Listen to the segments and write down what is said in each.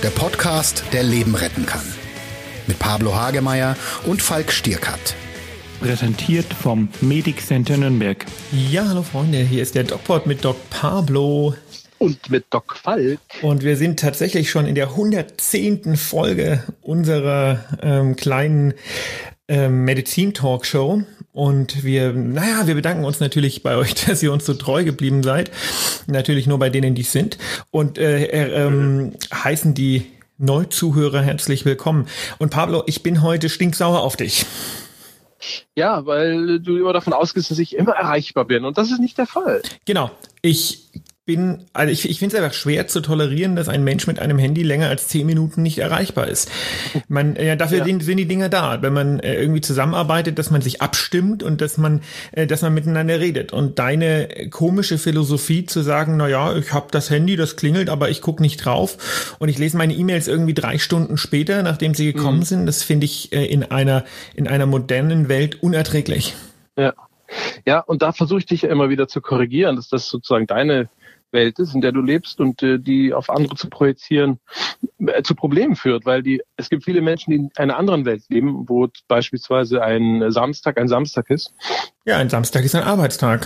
der Podcast, der Leben retten kann. Mit Pablo Hagemeyer und Falk Stierkat. Präsentiert vom Medic Center Nürnberg. Ja, hallo Freunde, hier ist der DocPod mit Doc Pablo. Und mit Doc Falk. Und wir sind tatsächlich schon in der 110. Folge unserer kleinen Medizin-Talkshow. Und wir bedanken uns natürlich bei euch, dass ihr uns so treu geblieben seid. Natürlich nur bei denen, die es sind. Und heißen die Neuzuhörer herzlich willkommen. Und Pablo, ich bin heute stinksauer auf dich. Ja, weil du immer davon ausgehst, dass ich immer erreichbar bin. Und das ist nicht der Fall. Genau. Ich finde es einfach schwer zu tolerieren, dass ein Mensch mit einem Handy länger als 10 Minuten nicht erreichbar ist. Dafür sind die Dinger da, wenn man irgendwie zusammenarbeitet, dass man sich abstimmt und dass man miteinander redet. Und deine komische Philosophie zu sagen, naja, ich habe das Handy, das klingelt, aber ich gucke nicht drauf und ich lese meine E-Mails irgendwie 3 Stunden später, nachdem sie gekommen sind, das finde ich in einer modernen Welt unerträglich. Ja, und da versuche ich dich ja immer wieder zu korrigieren, dass das sozusagen deine Welt ist, in der du lebst, und die auf andere zu projizieren, zu Problemen führt, weil es gibt viele Menschen, die in einer anderen Welt leben, wo beispielsweise ein Samstag ist. Ja, ein Samstag ist ein Arbeitstag.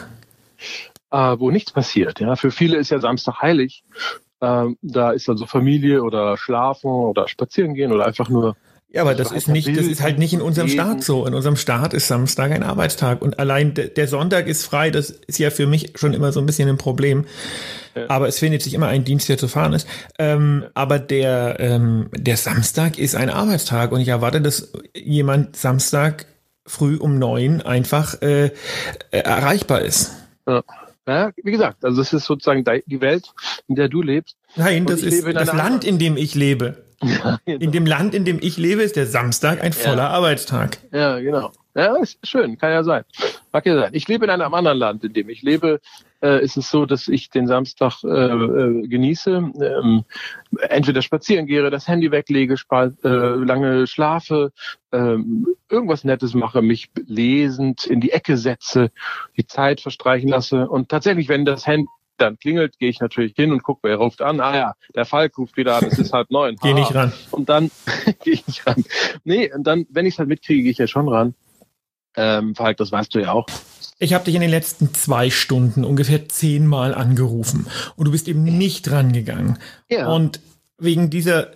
Wo nichts passiert. Ja, für viele ist ja Samstag heilig. Da ist also Familie oder Schlafen oder Spazieren gehen oder einfach nur. Ja, aber das ist halt nicht in unserem Staat so. In unserem Staat ist Samstag ein Arbeitstag und allein der Sonntag ist frei. Das ist ja für mich schon immer so ein bisschen ein Problem. Ja. Aber es findet sich immer ein Dienst, der zu fahren ist. Aber der Samstag ist ein Arbeitstag und ich erwarte, dass jemand Samstag früh um 9 einfach erreichbar ist. Ja, wie gesagt, also das ist sozusagen die Welt, in der du lebst. Nein, das ist das Land, in dem ich lebe. Ja, genau. In dem Land, in dem ich lebe, ist der Samstag ein voller Arbeitstag. Ja, genau. Ja, ist schön, kann ja sein. Mag ja sein. Ich lebe in einem anderen Land, in dem ich lebe. Ist es so, dass ich den Samstag genieße, entweder spazieren gehe, das Handy weglege, lange schlafe, irgendwas Nettes mache, mich lesend in die Ecke setze, die Zeit verstreichen lasse. Und tatsächlich, wenn das Handy dann klingelt, gehe ich natürlich hin und gucke, wer ruft an. Der Falk ruft wieder an, es ist 8:30. Geh nicht ran. Und dann gehe ich nicht ran. Nee, und dann, wenn ich es halt mitkriege, gehe ich ja schon ran. Falk, das weißt du ja auch. Ich habe dich in den letzten 2 Stunden ungefähr 10-mal angerufen und du bist eben nicht rangegangen. Ja. Und wegen dieser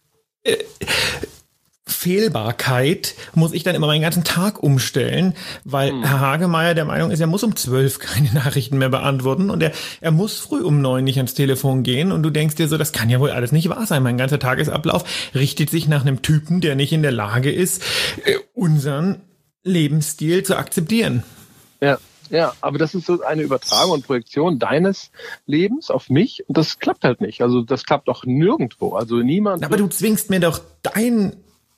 Fehlbarkeit muss ich dann immer meinen ganzen Tag umstellen, weil Herr Hagemeyer der Meinung ist, er muss um 12 keine Nachrichten mehr beantworten und er muss früh um 9 nicht ans Telefon gehen und du denkst dir so, das kann ja wohl alles nicht wahr sein. Mein ganzer Tagesablauf richtet sich nach einem Typen, der nicht in der Lage ist, unseren Lebensstil zu akzeptieren. Ja, aber das ist so eine Übertragung und Projektion deines Lebens auf mich und das klappt halt nicht. Also das klappt auch nirgendwo. Also niemand. Aber du zwingst mir doch dein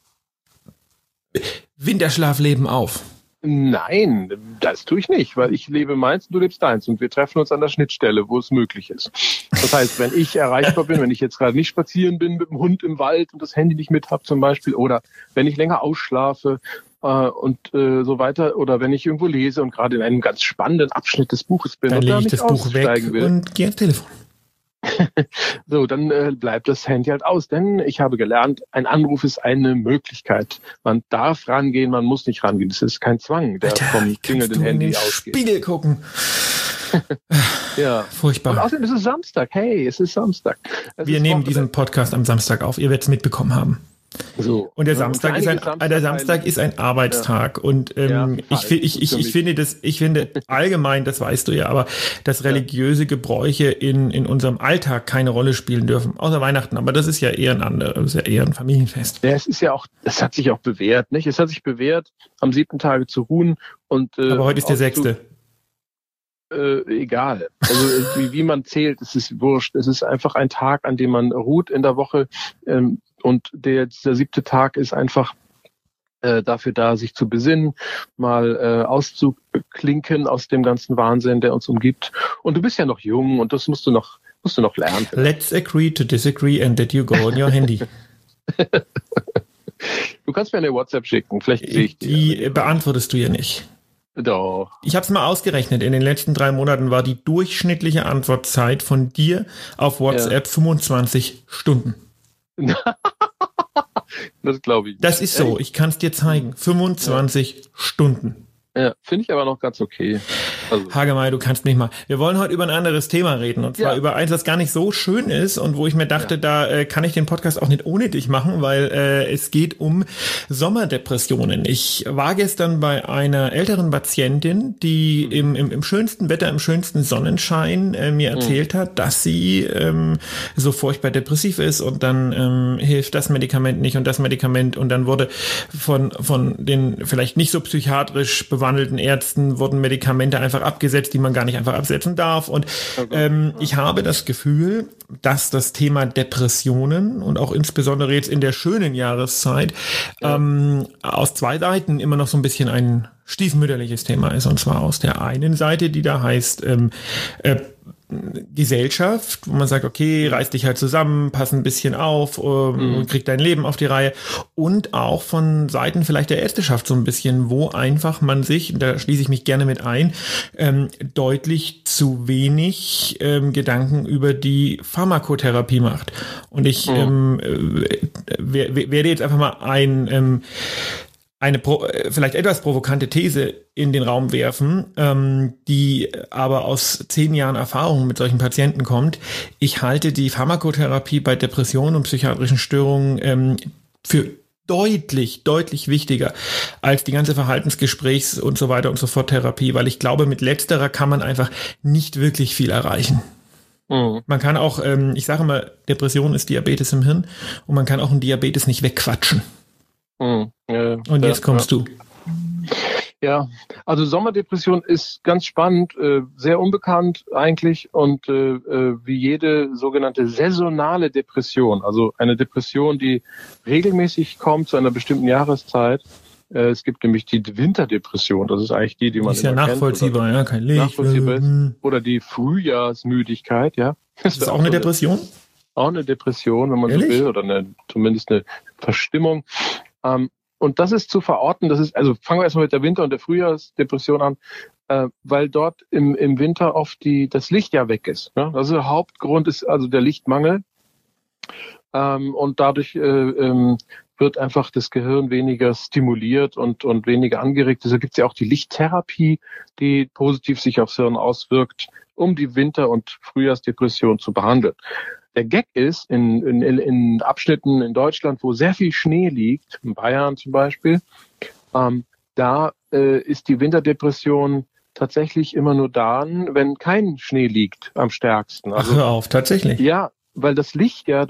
Winterschlafleben auf. Nein, das tue ich nicht, weil ich lebe meins und du lebst deins und wir treffen uns an der Schnittstelle, wo es möglich ist. Das heißt, wenn ich erreichbar bin, wenn ich jetzt gerade nicht spazieren bin mit dem Hund im Wald und das Handy nicht mit habe zum Beispiel, oder wenn ich länger ausschlafe und so weiter, oder wenn ich irgendwo lese und gerade in einem ganz spannenden Abschnitt des Buches bin dann und lege ich das Buch weg und gehe ans Telefon. So, dann bleibt das Handy halt aus, denn ich habe gelernt, ein Anruf ist eine Möglichkeit. Man darf rangehen, man muss nicht rangehen. Das ist kein Zwang, der vom klingelnden Handy ausgeht. Spiegel gucken. Ja, furchtbar. Und außerdem ist es Samstag. Hey, es ist Samstag. Wir nehmen diesen Podcast am Samstag auf. Ihr werdet es mitbekommen haben. So. Und der Samstag ist ein Arbeitstag. Ja. Und ich finde allgemein, das weißt du ja, aber dass religiöse Gebräuche in unserem Alltag keine Rolle spielen dürfen, außer Weihnachten. Aber das ist ja eher ein Familienfest. Ja, es hat sich auch bewährt, nicht? Es hat sich bewährt, am 7. Tage zu ruhen und. Aber heute ist der 6. Egal. Also wie man zählt, es ist wurscht. Es ist einfach ein Tag, an dem man ruht in der Woche. Und dieser 7. Tag ist einfach dafür da, sich zu besinnen, mal auszuklinken aus dem ganzen Wahnsinn, der uns umgibt. Und du bist ja noch jung und das musst du noch lernen. Let's agree to disagree and that you go on your handy. Du kannst mir eine WhatsApp schicken, vielleicht sehe ich die beantwortest du ja nicht. Doch. Ich habe es mal ausgerechnet. In den letzten 3 Monaten war die durchschnittliche Antwortzeit von dir auf WhatsApp 25 Stunden. Das glaube ich. Das ist so, ich kann es dir zeigen. 25 Stunden. Ja, finde ich aber noch ganz okay. Also. Hagemeyer, du kannst nicht mal. Wir wollen heute über ein anderes Thema reden. Und zwar über eins, das gar nicht so schön ist und wo ich mir dachte, da kann ich den Podcast auch nicht ohne dich machen, weil es geht um Sommerdepressionen. Ich war gestern bei einer älteren Patientin, die im schönsten Wetter, im schönsten Sonnenschein mir erzählt hat, dass sie so furchtbar depressiv ist und dann hilft das Medikament nicht und das Medikament und dann wurde von den vielleicht nicht so psychiatrisch bewandelten Ärzten wurden Medikamente einfach abgesetzt, die man gar nicht einfach absetzen darf. Und ich habe das Gefühl, dass das Thema Depressionen und auch insbesondere jetzt in der schönen Jahreszeit aus zwei Seiten immer noch so ein bisschen ein stiefmütterliches Thema ist. Und zwar aus der einen Seite, die da heißt Gesellschaft, wo man sagt, okay, reiß dich halt zusammen, pass ein bisschen auf, krieg dein Leben auf die Reihe. Und auch von Seiten vielleicht der Ärzteschaft so ein bisschen, wo einfach man sich, da schließe ich mich gerne mit ein, deutlich zu wenig Gedanken über die Pharmakotherapie macht. Und ich werde jetzt einfach mal eine vielleicht etwas provokante These in den Raum werfen, die aber aus 10 Jahren Erfahrung mit solchen Patienten kommt. Ich halte die Pharmakotherapie bei Depressionen und psychiatrischen Störungen für deutlich wichtiger als die ganze Verhaltensgesprächs- und so weiter und so fort Therapie, weil ich glaube, mit letzterer kann man einfach nicht wirklich viel erreichen. Man kann auch, ich sage immer, Depression ist Diabetes im Hirn und man kann auch einen Diabetes nicht wegquatschen. Und jetzt kommst du. Ja, also Sommerdepression ist ganz spannend, sehr unbekannt eigentlich und wie jede sogenannte saisonale Depression, also eine Depression, die regelmäßig kommt zu einer bestimmten Jahreszeit. Es gibt nämlich die Winterdepression, das ist eigentlich die man ist ja nachvollziehbar, kennt, ja, kein Licht. Nachvollziehbar ist. Oder die Frühjahrsmüdigkeit, ja. Das ist auch eine Depression? Auch eine Depression, wenn man so will, oder zumindest eine Verstimmung. Und das ist zu verorten, also fangen wir erstmal mit der Winter- und der Frühjahrsdepression an, weil dort im Winter oft das Licht ja weg ist. Ne? Das ist der Hauptgrund, ist also der Lichtmangel. Und dadurch wird einfach das Gehirn weniger stimuliert und weniger angeregt. Deshalb gibt es ja auch die Lichttherapie, die positiv sich aufs Hirn auswirkt, um die Winter- und Frühjahrsdepression zu behandeln. Der Gag ist, in Abschnitten in Deutschland, wo sehr viel Schnee liegt, in Bayern zum Beispiel, da ist die Winterdepression tatsächlich immer nur dann, wenn kein Schnee liegt, am stärksten. Also, ach, hör auf, tatsächlich? Ja, weil das Licht ja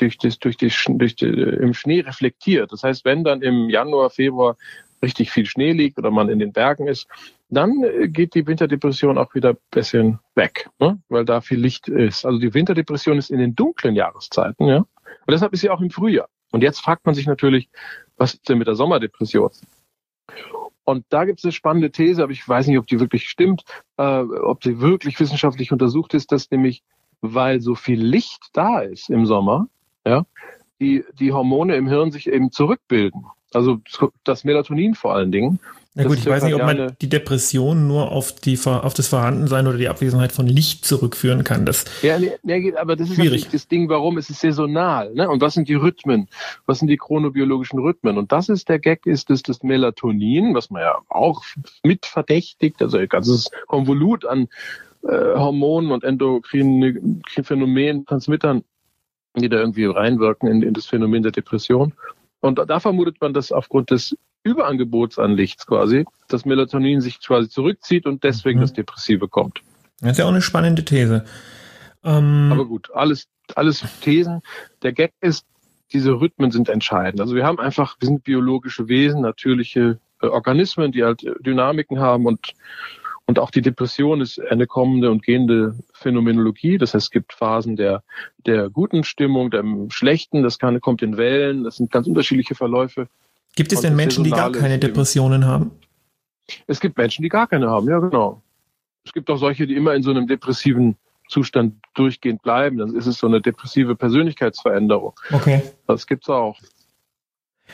im Schnee reflektiert. Das heißt, wenn dann im Januar, Februar richtig viel Schnee liegt oder man in den Bergen ist, dann geht die Winterdepression auch wieder ein bisschen weg, ne? Weil da viel Licht ist. Also die Winterdepression ist in den dunklen Jahreszeiten, ja. Und deshalb ist sie auch im Frühjahr. Und jetzt fragt man sich natürlich, was ist denn mit der Sommerdepression? Und da gibt es eine spannende These, aber ich weiß nicht, ob die wirklich stimmt, ob sie wirklich wissenschaftlich untersucht ist, dass nämlich, weil so viel Licht da ist im Sommer, ja, die Hormone im Hirn sich eben zurückbilden. Also das Melatonin vor allen Dingen. Na gut, ich weiß nicht, ob man die Depression nur auf das Vorhandensein oder die Abwesenheit von Licht zurückführen kann. Aber das ist natürlich das Ding, warum ist es saisonal? Ne? Und was sind die Rhythmen? Was sind die chronobiologischen Rhythmen? Und das ist der Gag, ist das Melatonin, was man ja auch mit verdächtigt, also ein ganzes Konvolut an Hormonen und endokrinen Phänomenen, Transmittern, die da irgendwie reinwirken in das Phänomen der Depression. Und da vermutet man, dass aufgrund des Überangebots an Licht quasi das Melatonin sich quasi zurückzieht und deswegen das Depressive kommt. Das ist ja auch eine spannende These. Aber gut, alles Thesen. Der Gag ist, diese Rhythmen sind entscheidend. Also wir sind biologische Wesen, natürliche Organismen, die halt Dynamiken haben und auch die Depression ist eine kommende und gehende Phänomenologie. Das heißt, es gibt Phasen der guten Stimmung, der schlechten, kommt in Wellen, das sind ganz unterschiedliche Verläufe. Gibt es denn Menschen, die gar keine Depressionen haben? Es gibt Menschen, die gar keine haben, ja genau. Es gibt auch solche, die immer in so einem depressiven Zustand durchgehend bleiben. Dann ist es so eine depressive Persönlichkeitsveränderung. Okay. Das gibt's auch.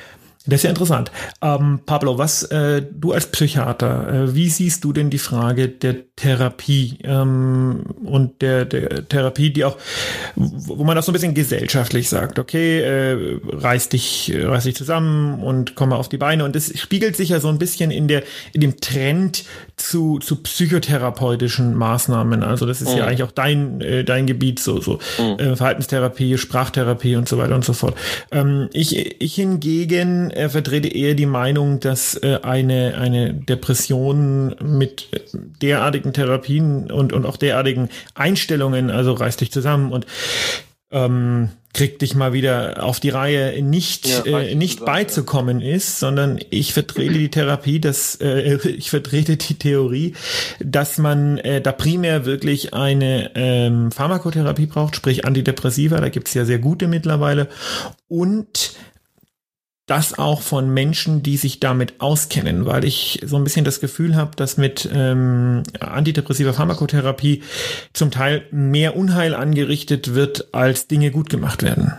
Das ist ja interessant. Pablo, du als Psychiater, wie siehst du denn die Frage der Therapie und der Therapie, die auch, wo man auch so ein bisschen gesellschaftlich sagt, okay, reiß dich zusammen und komm mal auf die Beine. Und das spiegelt sich ja so ein bisschen in dem Trend zu psychotherapeutischen Maßnahmen. Also das ist ja eigentlich auch dein Gebiet, so Verhaltenstherapie, Sprachtherapie und so weiter und so fort. Ich hingegen vertrete eher die Meinung, dass eine Depression mit derartigen Therapien und auch derartigen Einstellungen, also reiß dich zusammen und krieg dich mal wieder auf die Reihe, nicht beizukommen ist, sondern ich vertrete die Therapie, ich vertrete die Theorie, dass man da primär wirklich eine Pharmakotherapie braucht, sprich Antidepressiva, da gibt's ja sehr gute mittlerweile, und das auch von Menschen, die sich damit auskennen, weil ich so ein bisschen das Gefühl habe, dass mit antidepressiver Pharmakotherapie zum Teil mehr Unheil angerichtet wird, als Dinge gut gemacht werden.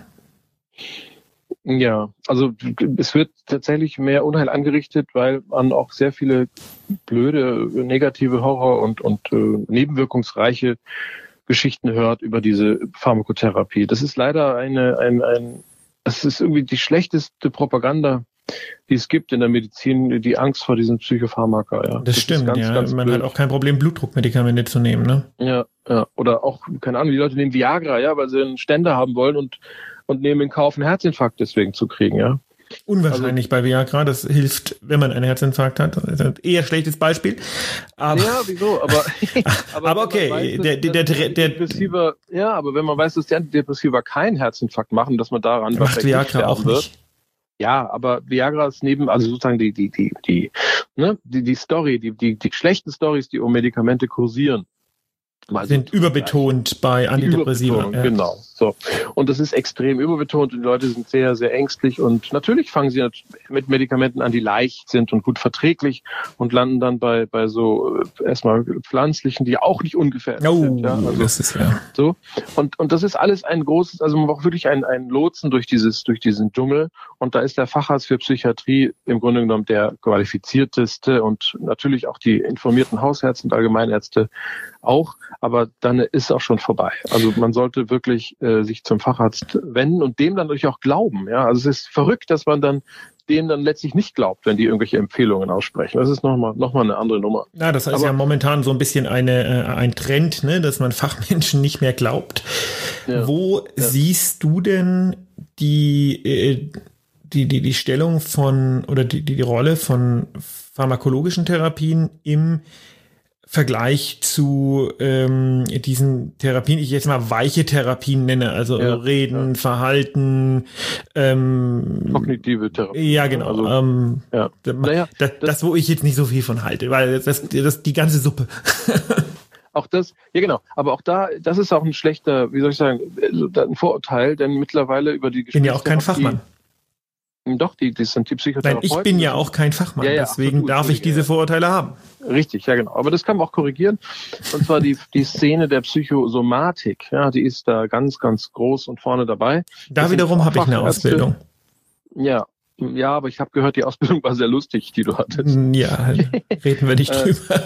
Ja, also es wird tatsächlich mehr Unheil angerichtet, weil man auch sehr viele blöde, negative Horror- und nebenwirkungsreiche Geschichten hört über diese Pharmakotherapie. Das ist leider es ist irgendwie die schlechteste Propaganda, die es gibt in der Medizin, die Angst vor diesen Psychopharmaka. Ja. Das stimmt, ganz man blöd. Hat auch kein Problem, Blutdruckmedikamente zu nehmen, ne? Ja. Oder auch, keine Ahnung, die Leute nehmen Viagra, ja, weil sie einen Ständer haben wollen und nehmen in Kauf, einen Herzinfarkt deswegen zu kriegen, ja. Unwahrscheinlich bei Viagra, das hilft, wenn man einen Herzinfarkt hat. Das ist ein eher schlechtes Beispiel. Aber, ja, wieso? Aber okay, Depressiva, ja, aber wenn man weiß, dass die Antidepressiva keinen Herzinfarkt machen, dass man daran macht Viagra auch nicht. Ja, aber Viagra ist sozusagen die Story, die schlechten Stories, die um Medikamente kursieren. Sind überbetont bei Antidepressiva. Ja. Genau. So. Und das ist extrem überbetont und die Leute sind sehr, sehr ängstlich und natürlich fangen sie mit Medikamenten an, die leicht sind und gut verträglich und landen dann bei so erstmal pflanzlichen, die auch nicht ungefährlich sind. Ja? Also, das ist ja. So. Und das ist alles ein großes, also man braucht wirklich ein Lotsen durch diesen Dschungel und da ist der Facharzt für Psychiatrie im Grunde genommen der qualifizierteste und natürlich auch die informierten Hausärzte und Allgemeinärzte auch, aber dann ist auch schon vorbei. Also man sollte wirklich sich zum Facharzt wenden und dem dann natürlich auch glauben. Ja, also es ist verrückt, dass man dann dem dann letztlich nicht glaubt, wenn die irgendwelche Empfehlungen aussprechen. Das ist nochmal eine andere Nummer. Ja, das ist ja momentan so ein bisschen ein Trend, ne, dass man Fachmenschen nicht mehr glaubt. Ja. Wo siehst du denn die Stellung von oder die Rolle von pharmakologischen Therapien im Vergleich zu diesen Therapien, ich jetzt mal weiche Therapien nenne, also Reden, Verhalten, kognitive Therapie. Ja, genau. Also, das, wo ich jetzt nicht so viel von halte, weil das die ganze Suppe. Auch das, ja genau, aber auch das ist auch ein schlechter, wie soll ich sagen, ein Vorurteil, denn mittlerweile über die Ich bin ja auch kein Fachmann. Doch, das sind die Psychotherapeuten. Nein, ich bin ja auch kein Fachmann, deswegen darf ich diese Vorurteile haben. Richtig, ja genau. Aber das kann man auch korrigieren. Und zwar die Szene der Psychosomatik, ja, die ist da ganz, ganz groß und vorne dabei. Da wiederum habe ich eine Ausbildung. Ja, aber ich habe gehört, die Ausbildung war sehr lustig, die du hattest. Ja, reden wir nicht drüber.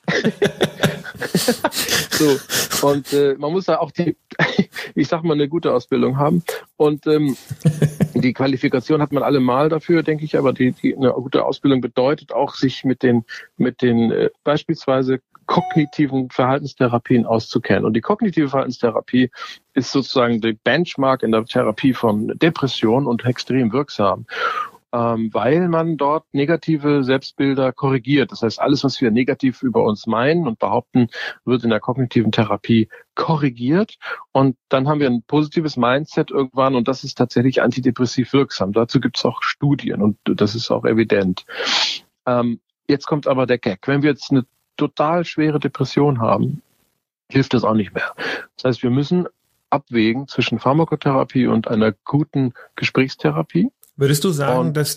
So, und man muss da auch eine gute Ausbildung haben. Und die Qualifikation hat man allemal dafür, denke ich, aber eine gute Ausbildung bedeutet auch, sich mit den beispielsweise kognitiven Verhaltenstherapien auszukennen. Und die kognitive Verhaltenstherapie ist sozusagen die Benchmark in der Therapie von Depression und extrem wirksam. Weil man dort negative Selbstbilder korrigiert. Das heißt, alles, was wir negativ über uns meinen und behaupten, wird in der kognitiven Therapie korrigiert. Und dann haben wir ein positives Mindset irgendwann und das ist tatsächlich antidepressiv wirksam. Dazu gibt es auch Studien und das ist auch evident. Jetzt kommt aber der Gag. Wenn wir jetzt eine total schwere Depression haben, hilft das auch nicht mehr. Das heißt, wir müssen abwägen zwischen Pharmakotherapie und einer guten Gesprächstherapie. Würdest du sagen, dass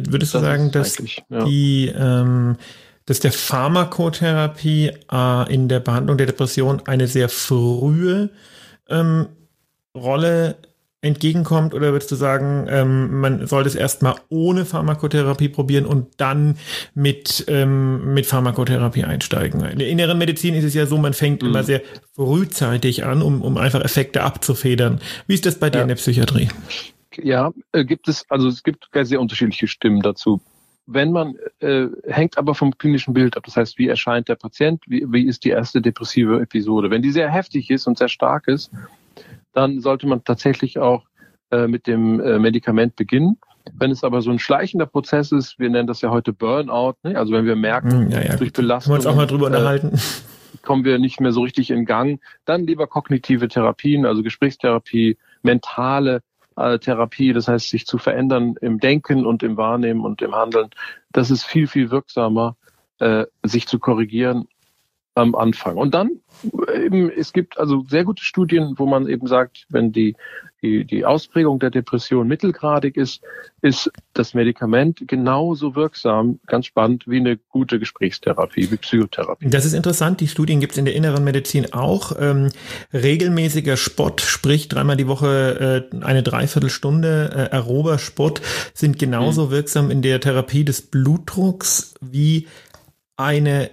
der Pharmakotherapie in der Behandlung der Depression eine sehr frühe Rolle entgegenkommt, oder würdest du sagen, man sollte es erstmal ohne Pharmakotherapie probieren und dann mit Pharmakotherapie einsteigen? In der inneren Medizin ist es ja so, man fängt immer sehr frühzeitig an, um einfach Effekte abzufedern. Wie ist das bei dir in der Psychiatrie? Ja, es gibt sehr unterschiedliche Stimmen dazu. Wenn man, hängt aber vom klinischen Bild ab. Das heißt, wie erscheint der Patient? Wie ist die erste depressive Episode? Wenn die sehr heftig ist und sehr stark ist, dann sollte man tatsächlich auch mit dem Medikament beginnen. Wenn es aber so ein schleichender Prozess ist, wir nennen das ja heute Burnout, ne? Also wenn wir merken, durch Belastung, können wir uns auch mal drüber unterhalten, kommen wir nicht mehr so richtig in Gang, dann lieber kognitive Therapien, also Gesprächstherapie, mentale Therapie, das heißt, sich zu verändern im Denken und im Wahrnehmen und im Handeln. Das ist viel, viel wirksamer, sich zu korrigieren am Anfang. Und dann eben, es gibt also sehr gute Studien, wo man eben sagt, wenn die Ausprägung der Depression mittelgradig ist das Medikament genauso wirksam, ganz spannend, wie eine gute Gesprächstherapie, wie Psychotherapie. Das ist interessant. Die Studien gibt es in der inneren Medizin auch. Regelmäßiger Sport, sprich 3-mal die Woche eine Dreiviertelstunde aerober Sport, sind genauso wirksam in der Therapie des Blutdrucks wie eine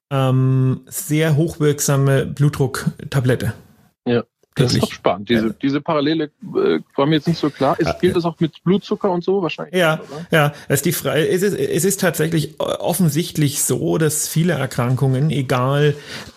sehr hochwirksame Blutdrucktablette. Ja, das ist doch spannend. Diese Parallele war mir jetzt nicht so klar. Gilt das auch mit Blutzucker und so wahrscheinlich? Ja, oder? Ja. Es ist tatsächlich offensichtlich so, dass viele Erkrankungen, egal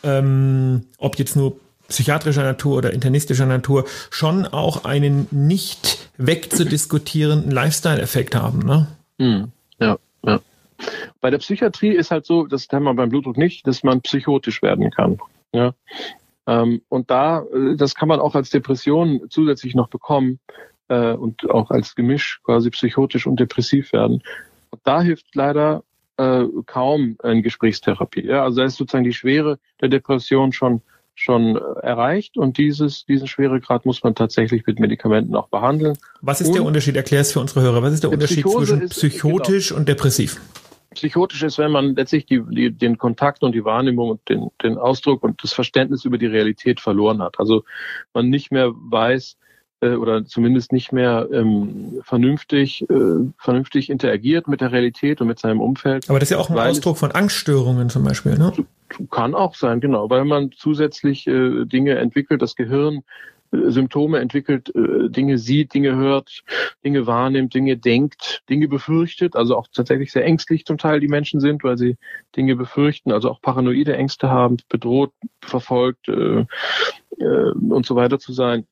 ob jetzt nur psychiatrischer Natur oder internistischer Natur, schon auch einen nicht wegzudiskutierenden Lifestyle-Effekt haben, ne? Ja. Bei der Psychiatrie ist halt so, das haben wir beim Blutdruck nicht, dass man psychotisch werden kann. Ja? Und das kann man auch als Depression zusätzlich noch bekommen und auch als Gemisch quasi psychotisch und depressiv werden. Und da hilft leider kaum eine Gesprächstherapie. Ja? Also da ist sozusagen die Schwere der Depression schon erreicht und diesen Schweregrad muss man tatsächlich mit Medikamenten auch behandeln. Was ist der Unterschied? Erklär es für unsere Hörer. Was ist der Unterschied zwischen psychotisch und depressiv? Psychotisch ist, wenn man letztlich den Kontakt und die Wahrnehmung und den Ausdruck und das Verständnis über die Realität verloren hat. Also man nicht mehr weiß oder zumindest nicht mehr vernünftig interagiert mit der Realität und mit seinem Umfeld. Aber das ist ja auch ein Ausdruck von Angststörungen zum Beispiel, ne? Kann auch sein, genau, weil man zusätzlich Dinge entwickelt, das Gehirn Symptome entwickelt, Dinge sieht, Dinge hört, Dinge wahrnimmt, Dinge denkt, Dinge befürchtet, also auch tatsächlich sehr ängstlich zum Teil die Menschen sind, weil sie Dinge befürchten, also auch paranoide Ängste haben, bedroht, verfolgt und so weiter zu sein,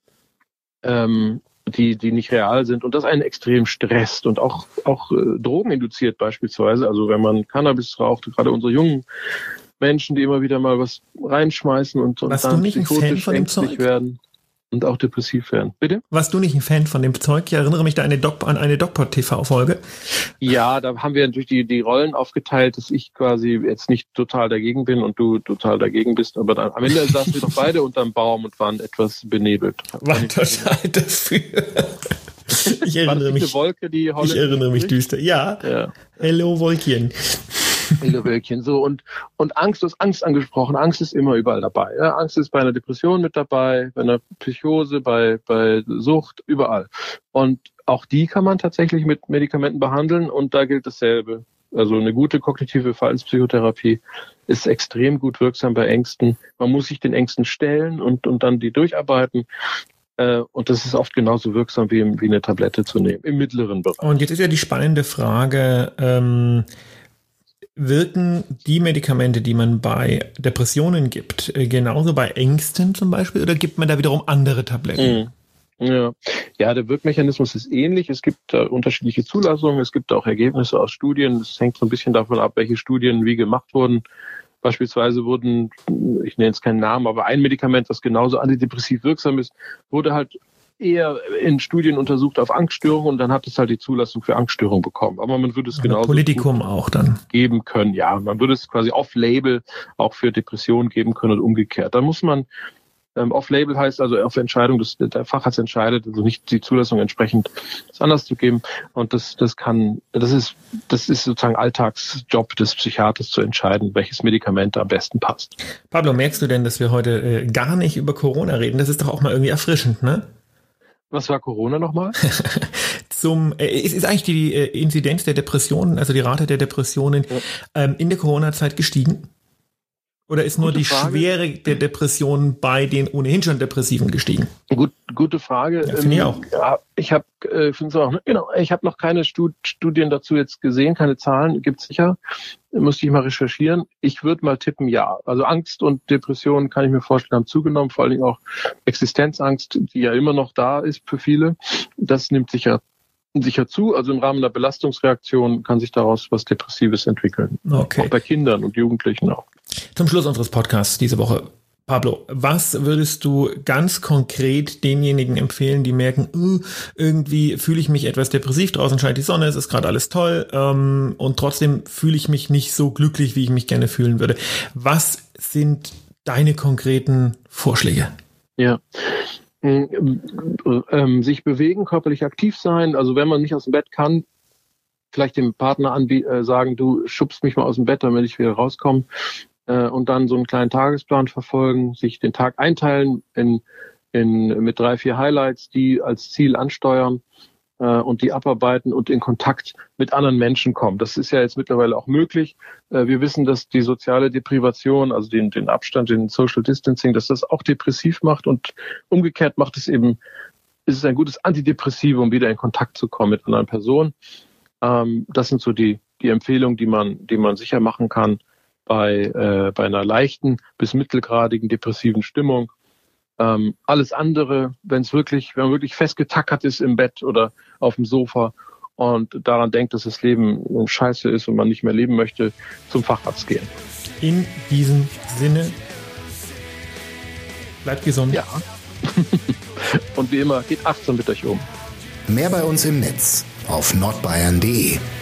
die nicht real sind und das einen extrem stresst und auch Drogen induziert beispielsweise, also wenn man Cannabis raucht, gerade unsere jungen Menschen, die immer wieder mal was reinschmeißen und dann psychotisch ängstlich werden. Und auch depressiv werden. Bitte? Warst du nicht ein Fan von dem Zeug? Ich erinnere mich da an eine DocPod-TV-Folge. Ja, da haben wir natürlich die Rollen aufgeteilt, dass ich quasi jetzt nicht total dagegen bin und du total dagegen bist. Aber dann, am Ende saßen wir doch beide unterm Baum und waren etwas benebelt. War total dafür. Ich erinnere mich düster. Ja. Hello, Wolkchen. So, und Angst, du hast Angst angesprochen. Angst ist immer überall dabei. Ja? Angst ist bei einer Depression mit dabei, bei einer Psychose, bei Sucht, überall. Und auch die kann man tatsächlich mit Medikamenten behandeln und da gilt dasselbe. Also eine gute kognitive Verhaltenspsychotherapie ist extrem gut wirksam bei Ängsten. Man muss sich den Ängsten stellen und dann die durcharbeiten. Und das ist oft genauso wirksam wie eine Tablette zu nehmen, im mittleren Bereich. Und jetzt ist ja die spannende Frage, wirken die Medikamente, die man bei Depressionen gibt, genauso bei Ängsten zum Beispiel, oder gibt man da wiederum andere Tabletten? Ja, der Wirkmechanismus ist ähnlich. Es gibt unterschiedliche Zulassungen, es gibt auch Ergebnisse aus Studien. Es hängt so ein bisschen davon ab, welche Studien wie gemacht wurden. Beispielsweise wurden, ich nenne jetzt keinen Namen, aber ein Medikament, das genauso antidepressiv wirksam ist, wurde halt eher in Studien untersucht auf Angststörungen und dann hat es halt die Zulassung für Angststörungen bekommen. Aber man würde es genauso Politikum auch dann geben können. Ja, man würde es quasi off-label auch für Depressionen geben können und umgekehrt. Da muss man off-label heißt also auf Entscheidung der Facharzt entscheidet, also nicht die Zulassung entsprechend das anders zu geben. Und das ist sozusagen Alltagsjob des Psychiaters zu entscheiden, welches Medikament am besten passt. Pablo, merkst du denn, dass wir heute gar nicht über Corona reden? Das ist doch auch mal irgendwie erfrischend, ne? Was war Corona nochmal? Ist eigentlich die Inzidenz der Depressionen, also die Rate der Depressionen in der Corona-Zeit gestiegen? Oder ist nur die Schwere der Depressionen bei den ohnehin schon Depressiven gestiegen? Gute Frage. Ja, finde ich auch. Ja, ich habe noch keine Studien dazu jetzt gesehen, keine Zahlen, gibt's sicher. Müsste ich mal recherchieren. Ich würde mal tippen, ja. Also Angst und Depressionen kann ich mir vorstellen, haben zugenommen, vor allen Dingen auch Existenzangst, die ja immer noch da ist für viele. Das nimmt sicher zu. Also im Rahmen der Belastungsreaktion kann sich daraus was Depressives entwickeln. Okay. Auch bei Kindern und Jugendlichen auch. Zum Schluss unseres Podcasts diese Woche. Pablo, was würdest du ganz konkret denjenigen empfehlen, die merken, irgendwie fühle ich mich etwas depressiv, draußen scheint die Sonne, es ist gerade alles toll und trotzdem fühle ich mich nicht so glücklich, wie ich mich gerne fühlen würde. Was sind deine konkreten Vorschläge? Ja. Sich bewegen, körperlich aktiv sein. Also wenn man nicht aus dem Bett kann, vielleicht dem Partner sagen, du schubst mich mal aus dem Bett, damit ich wieder rauskomme. Und dann so einen kleinen Tagesplan verfolgen, sich den Tag einteilen mit 3, 4 Highlights, die als Ziel ansteuern und die abarbeiten und in Kontakt mit anderen Menschen kommen. Das ist ja jetzt mittlerweile auch möglich. Wir wissen, dass die soziale Deprivation, also den Abstand, den Social Distancing, dass das auch depressiv macht und umgekehrt ist es ein gutes Antidepressivum, wieder in Kontakt zu kommen mit anderen Personen. Das sind so die Empfehlungen, die man sicher machen kann bei einer leichten bis mittelgradigen depressiven Stimmung. Alles andere, wenn man wirklich festgetackert ist im Bett oder auf dem Sofa und daran denkt, dass das Leben scheiße ist und man nicht mehr leben möchte, zum Facharzt gehen. In diesem Sinne, bleibt gesund. Ja. Und wie immer, geht achtsam mit euch um. Mehr bei uns im Netz auf nordbayern.de.